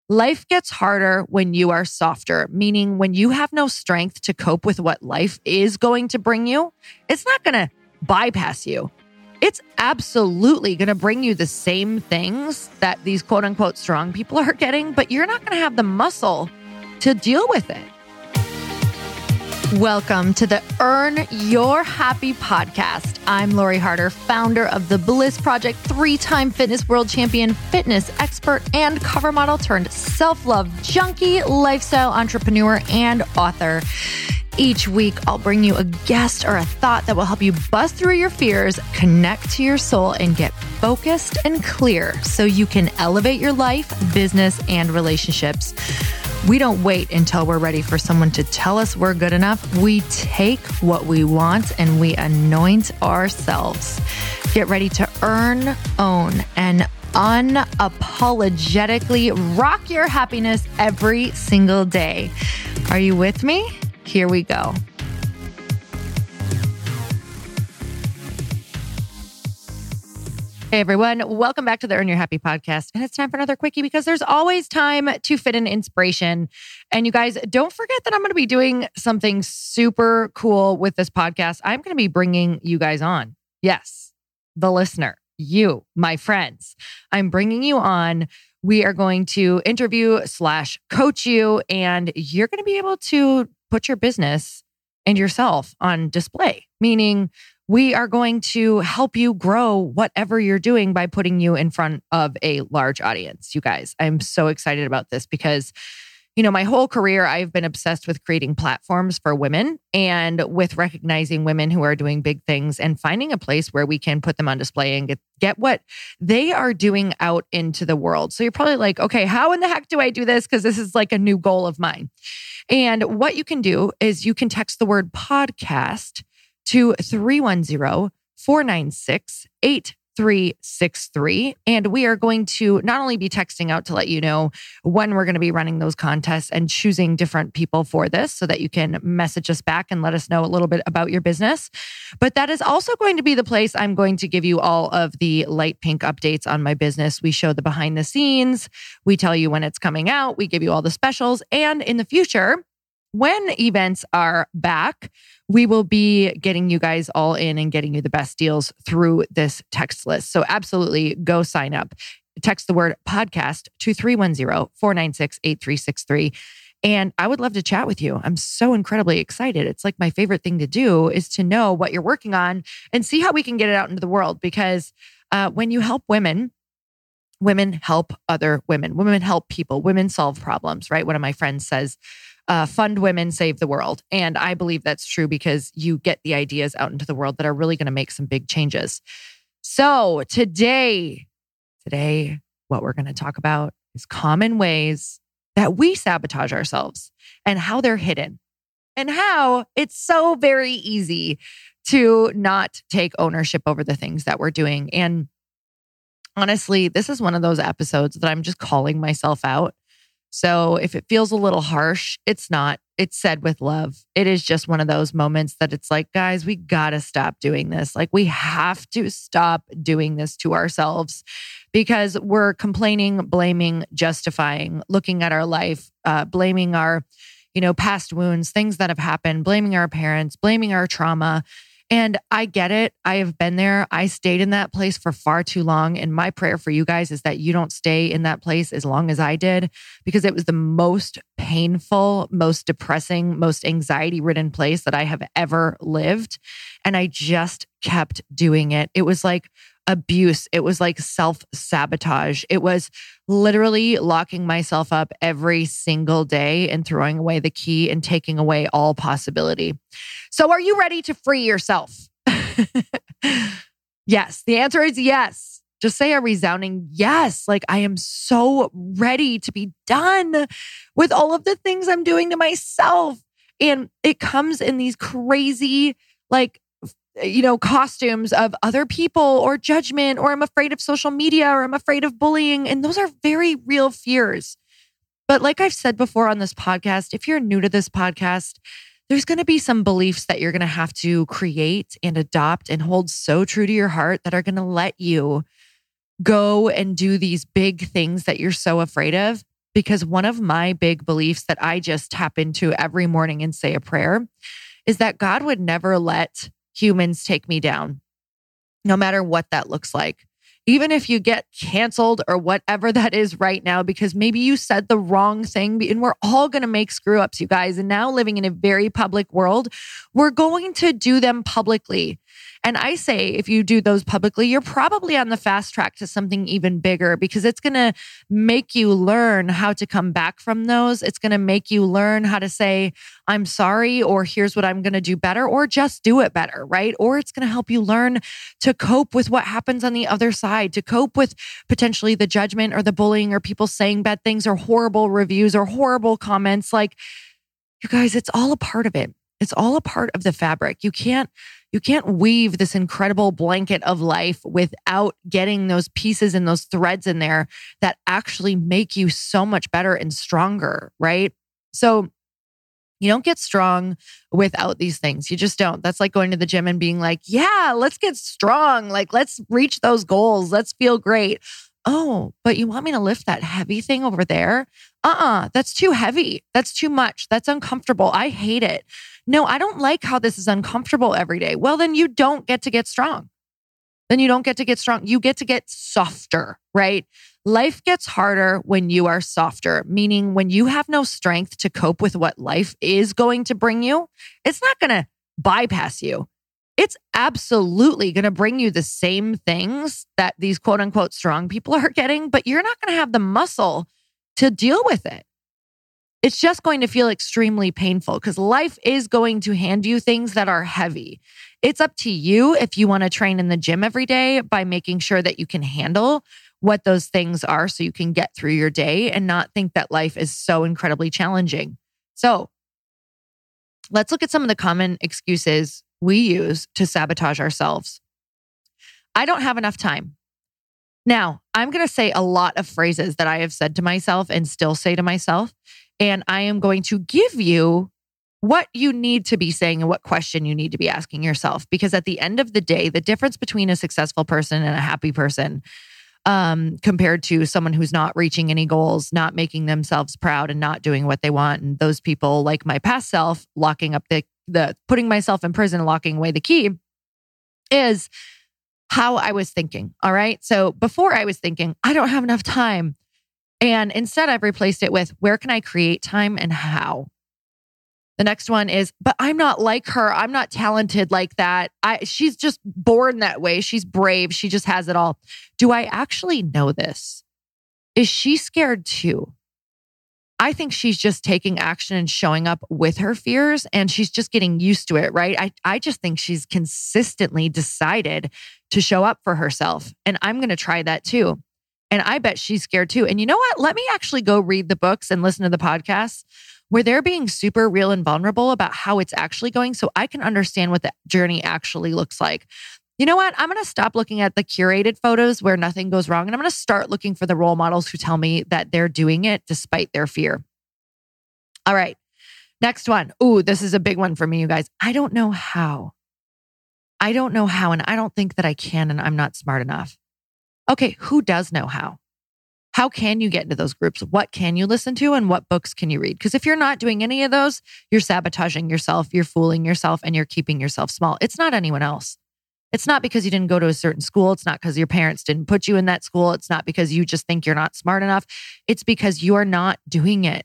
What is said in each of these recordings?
Life gets harder when you are softer, meaning when you have no strength to cope with what life is going to bring you, it's not going to bypass you. It's absolutely going to bring you the same things that these quote unquote strong people are getting, but you're not going to have the muscle to deal with it. Welcome to the Earn Your Happy podcast. I'm Lori Harder, founder of The Bliss Project, 3-time fitness world champion, fitness expert, and cover model turned self-love junkie, lifestyle entrepreneur, and author. Each week, I'll bring you a guest or a thought that will help you bust through your fears, connect to your soul, and get focused and clear so you can elevate your life, business, and relationships. We don't wait until we're ready for someone to tell us we're good enough. We take what we want and we anoint ourselves. Get ready to earn, own, and unapologetically rock your happiness every single day. Are you with me? Here we go. Hey everyone, welcome back to the Earn Your Happy podcast. And it's time for another quickie because there's always time to fit in inspiration. And you guys, don't forget that I'm going to be doing something super cool with this podcast. I'm going to be bringing you guys on. Yes, the listener, you, my friends. I'm bringing you on. We are going to interview / coach you, and you're going to be able to put your business and yourself on display, meaning we are going to help you grow whatever you're doing by putting you in front of a large audience. You guys, I'm so excited about this because, you know, my whole career, I've been obsessed with creating platforms for women and with recognizing women who are doing big things and finding a place where we can put them on display and get what they are doing out into the world. So you're probably like, okay, how in the heck do I do this? Because this is like a new goal of mine. And what you can do is you can text the word podcast to 310-496-8363. And we are going to not only be texting out to let you know when we're going to be running those contests and choosing different people for this so that you can message us back and let us know a little bit about your business. But that is also going to be the place I'm going to give you all of the light pink updates on my business. We show the behind the scenes. We tell you when it's coming out. We give you all the specials. And in the future, when events are back, we will be getting you guys all in and getting you the best deals through this text list. So absolutely go sign up. Text the word podcast to 310-496-8363. And I would love to chat with you. I'm so incredibly excited. It's like my favorite thing to do is to know what you're working on and see how we can get it out into the world. Because when you help women, women help other women. Women help people. Women solve problems, right? One of my friends says, fund women, save the world. And I believe that's true because you get the ideas out into the world that are really going to make some big changes. So today, what we're going to talk about is common ways that we sabotage ourselves and how they're hidden and how it's so very easy to not take ownership over the things that we're doing. And honestly, this is one of those episodes that I'm just calling myself out. So if it feels a little harsh, it's not. It's said with love. It is just one of those moments that it's like, guys, we got to stop doing this. Like we have to stop doing this to ourselves because we're complaining, blaming, justifying, looking at our life, blaming our, past wounds, things that have happened, blaming our parents, blaming our trauma. And I get it. I have been there. I stayed in that place for far too long. And my prayer for you guys is that you don't stay in that place as long as I did, because it was the most painful, most depressing, most anxiety-ridden place that I have ever lived. And I just kept doing it. It was like abuse. It was like self-sabotage. It was literally locking myself up every single day and throwing away the key and taking away all possibility. So are you ready to free yourself? Yes. The answer is yes. Just say a resounding yes. Like I am so ready to be done with all of the things I'm doing to myself. And it comes in these crazy, costumes of other people or judgment, or I'm afraid of social media, or I'm afraid of bullying. And those are very real fears. But like I've said before on this podcast, if you're new to this podcast, there's going to be some beliefs that you're going to have to create and adopt and hold so true to your heart that are going to let you go and do these big things that you're so afraid of. because one of my big beliefs that I just tap into every morning and say a prayer is that God would never let humans take me down, no matter what that looks like. Even if you get canceled or whatever that is right now, because maybe you said the wrong thing, and we're all going to make screw ups, you guys. And now living in a very public world, we're going to do them publicly. And I say, if you do those publicly, you're probably on the fast track to something even bigger, because it's going to make you learn how to come back from those. It's going to make you learn how to say, I'm sorry, or here's what I'm going to do better, or just do it better, right? Or it's going to help you learn to cope with what happens on the other side, to cope with potentially the judgment or the bullying or people saying bad things or horrible reviews or horrible comments. Like, you guys, it's all a part of it. It's all a part of the fabric. You can't weave this incredible blanket of life without getting those pieces and those threads in there that actually make you so much better and stronger, right? So you don't get strong without these things. You just don't. That's like going to the gym and being like, yeah, let's get strong. Like, let's reach those goals. Let's feel great. Oh, but you want me to lift that heavy thing over there? That's too heavy. That's too much. That's uncomfortable. I hate it. No, I don't like how this is uncomfortable every day. Well, then you don't get to get strong. Then you don't get to get strong. You get to get softer, right? Life gets harder when you are softer, meaning when you have no strength to cope with what life is going to bring you, it's not going to bypass you. It's absolutely going to bring you the same things that these quote unquote strong people are getting, but you're not going to have the muscle to deal with it. It's just going to feel extremely painful because life is going to hand you things that are heavy. It's up to you if you want to train in the gym every day by making sure that you can handle what those things are so you can get through your day and not think that life is so incredibly challenging. So let's look at some of the common excuses we use to sabotage ourselves. I don't have enough time. Now, I'm going to say a lot of phrases that I have said to myself and still say to myself, and I am going to give you what you need to be saying and what question you need to be asking yourself. Because at the end of the day, the difference between a successful person and a happy person, compared to someone who's not reaching any goals, not making themselves proud and not doing what they want, and those people like my past self, locking up the putting myself in prison and locking away the key, is how I was thinking. All right. So before I was thinking, I don't have enough time. And instead I've replaced it with, where can I create time and how? The next one is, but I'm not like her. I'm not talented like that. She's just born that way. She's brave. She just has it all. Do I actually know this? Is she scared too? I think she's just taking action and showing up with her fears, and she's just getting used to it, right? I just think she's consistently decided to show up for herself. And I'm going to try that too. And I bet she's scared too. And you know what? Let me actually go read the books and listen to the podcasts where they're being super real and vulnerable about how it's actually going, so I can understand what the journey actually looks like. You know what? I'm going to stop looking at the curated photos where nothing goes wrong, and I'm going to start looking for the role models who tell me that they're doing it despite their fear. All right. Next one. Ooh, this is a big one for me, you guys. I don't know how. I don't know how, and I don't think that I can, and I'm not smart enough. Okay, who does know how? How can you get into those groups? What can you listen to and what books can you read? Because if you're not doing any of those, you're sabotaging yourself, you're fooling yourself, and you're keeping yourself small. It's not anyone else. It's not because you didn't go to a certain school. It's not because your parents didn't put you in that school. It's not because you just think you're not smart enough. It's because you are not doing it.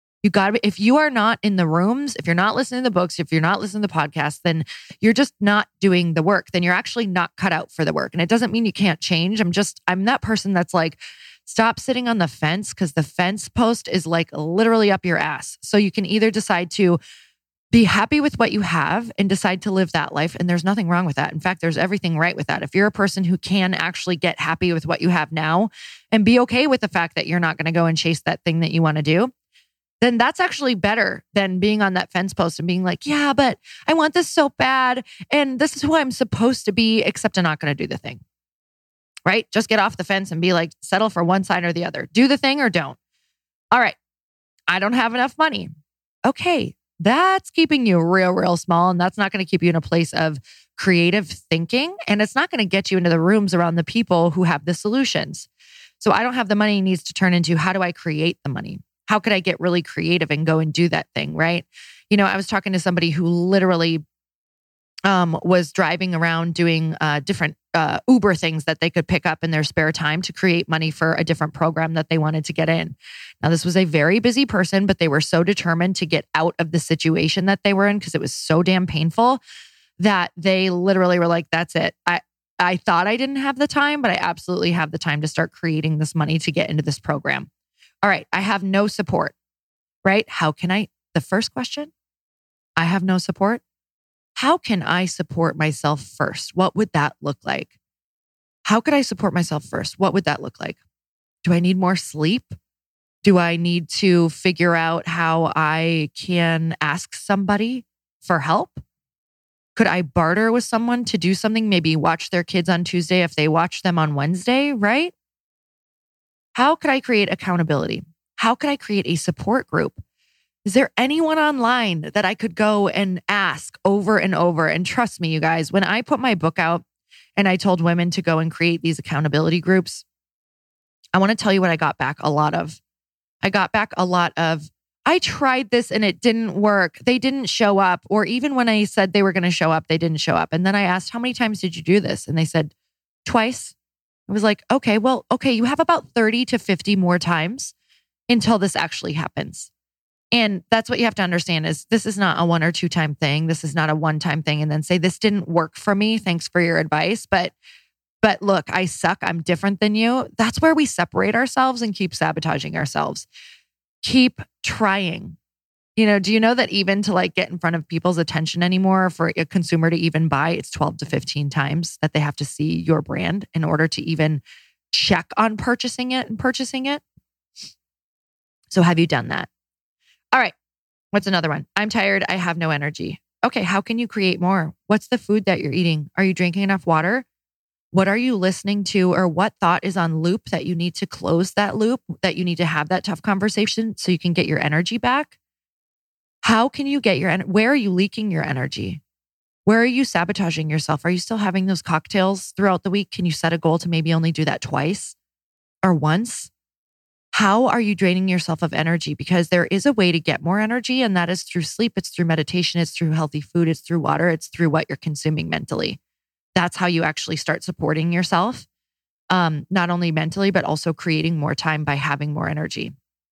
If you are not in the rooms, if you're not listening to the books, if you're not listening to the podcasts, then you're just not doing the work. Then you're actually not cut out for the work. And it doesn't mean you can't change. I'm that person that's like, stop sitting on the fence, because the fence post is like literally up your ass. So you can either decide to be happy with what you have and decide to live that life. And there's nothing wrong with that. In fact, there's everything right with that. If you're a person who can actually get happy with what you have now and be okay with the fact that you're not going to go and chase that thing that you want to do, then that's actually better than being on that fence post and being like, yeah, but I want this so bad. And this is who I'm supposed to be, except I'm not going to do the thing. Right? Just get off the fence and be like, settle for one side or the other. Do the thing or don't. All right. I don't have enough money. Okay. That's keeping you real small. And that's not going to keep you in a place of creative thinking. And it's not going to get you into the rooms around the people who have the solutions. So I don't have the money needs to turn into, how do I create the money? How could I get really creative and go and do that thing, right? I was talking to somebody who literally was driving around doing different Uber things that they could pick up in their spare time to create money for a different program that they wanted to get in. Now, this was a very busy person, but they were so determined to get out of the situation that they were in because it was so damn painful that they literally were like, that's it. I thought I didn't have the time, but I absolutely have the time to start creating this money to get into this program. All right, I have no support, right? The first question, I have no support. How can I support myself first? What would that look like? How could I support myself first? What would that look like? Do I need more sleep? Do I need to figure out how I can ask somebody for help? Could I barter with someone to do something? Maybe watch their kids on Tuesday if they watch them on Wednesday, right? How could I create accountability? How could I create a support group? Is there anyone online that I could go and ask over and over? And trust me, you guys, when I put my book out and I told women to go and create these accountability groups, I want to tell you what I got back a lot of. I got back a lot of, I tried this and it didn't work. They didn't show up. Or even when I said they were going to show up, they didn't show up. And then I asked, how many times did you do this? And they said, twice. I was like, okay, you have about 30 to 50 more times until this actually happens. And that's what you have to understand is this is not a 1 or 2 time thing. This is not a one-time thing. And then say, this didn't work for me. Thanks for your advice. But look, I suck. I'm different than you. That's where we separate ourselves and keep sabotaging ourselves. Keep trying. Do you know that even to get in front of people's attention anymore for a consumer to even buy, it's 12 to 15 times that they have to see your brand in order to even check on purchasing it. So have you done that? All right. What's another one? I'm tired. I have no energy. Okay. How can you create more? What's the food that you're eating? Are you drinking enough water? What are you listening to, or what thought is on loop that you need to close that loop, that you need to have that tough conversation so you can get your energy back? How can you get where are you leaking your energy? Where are you sabotaging yourself? Are you still having those cocktails throughout the week? Can you set a goal to maybe only do that twice or once? How are you draining yourself of energy? Because there is a way to get more energy, and that is through sleep. It's through meditation. It's through healthy food. It's through water. It's through what you're consuming mentally. That's how you actually start supporting yourself, not only mentally, but also creating more time by having more energy.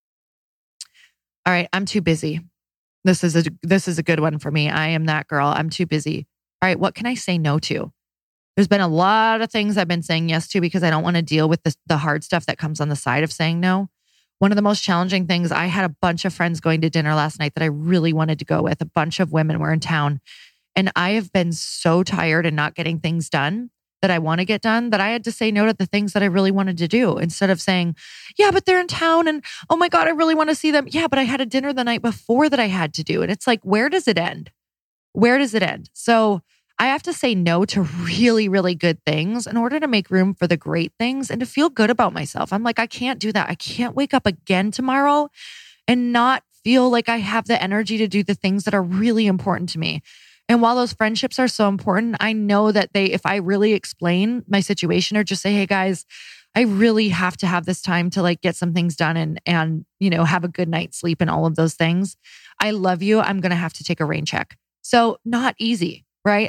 All right, I'm too busy. This is a good one for me. I am that girl. I'm too busy. All right, what can I say no to? There's been a lot of things I've been saying yes to because I don't want to deal with the hard stuff that comes on the side of saying no. One of the most challenging things, I had a bunch of friends going to dinner last night that I really wanted to go with. A bunch of women were in town. And I have been so tired and not getting things done that I want to get done that I had to say no to the things that I really wanted to do instead of saying, yeah, but they're in town and oh my God, I really want to see them. Yeah, but I had a dinner the night before that I had to do. And it's like, where does it end? Where does it end? So I have to say no to really, really good things in order to make room for the great things and to feel good about myself. I'm like, I can't do that. I can't wake up again tomorrow and not feel like I have the energy to do the things that are really important to me. And while those friendships are so important, I know that if I really explain my situation or just say, hey guys, I really have to have this time to get some things done and have a good night's sleep and all of those things. I love you. I'm going to have to take a rain check. So not easy, right?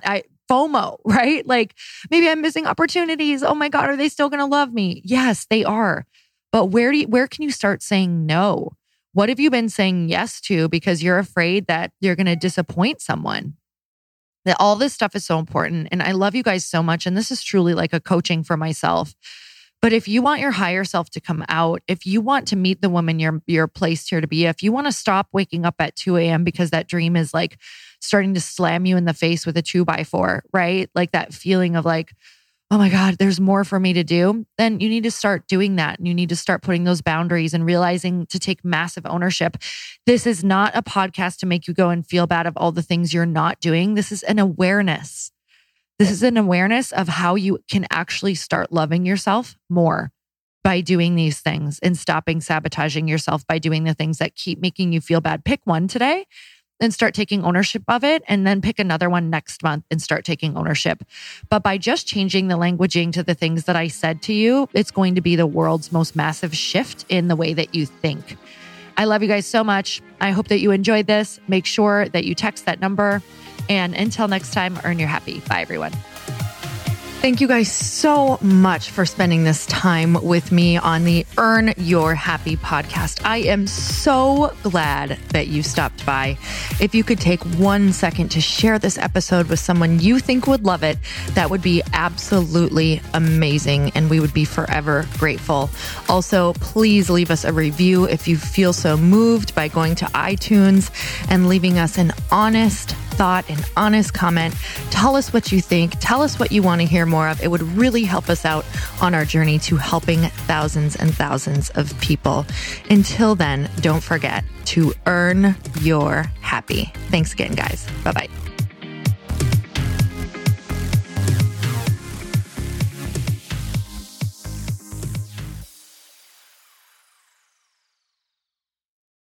FOMO, right? Maybe I'm missing opportunities. Oh my God, are they still going to love me? Yes, they are. But where can you start saying no? What have you been saying yes to because you're afraid that you're going to disappoint someone? That all this stuff is so important. And I love you guys so much. And this is truly like a coaching for myself. But if you want your higher self to come out, if you want to meet the woman you're placed here to be, if you want to stop waking up at 2 a.m. because that dream is starting to slam you in the face with a 2x4, right? That feeling of oh my God, there's more for me to do, then you need to start doing that. And you need to start putting those boundaries and realizing to take massive ownership. This is not a podcast to make you go and feel bad of all the things you're not doing. This is an awareness. This is an awareness of how you can actually start loving yourself more by doing these things and stopping sabotaging yourself by doing the things that keep making you feel bad. Pick one today and start taking ownership of it, and then pick another one next month and start taking ownership. But by just changing the languaging to the things that I said to you, it's going to be the world's most massive shift in the way that you think. I love you guys so much. I hope that you enjoyed this. Make sure that you text that number. And until next time, earn your happy. Bye, everyone. Thank you guys so much for spending this time with me on the Earn Your Happy podcast. I am so glad that you stopped by. If you could take 1 second to share this episode with someone you think would love it, that would be absolutely amazing, and we would be forever grateful. Also, please leave us a review if you feel so moved by going to iTunes and leaving us an honest thought, an honest comment. Tell us what you think. Tell us what you want to hear more of. It would really help us out on our journey to helping thousands and thousands of people. Until then, don't forget to earn your happy. Thanks again, guys. Bye-bye.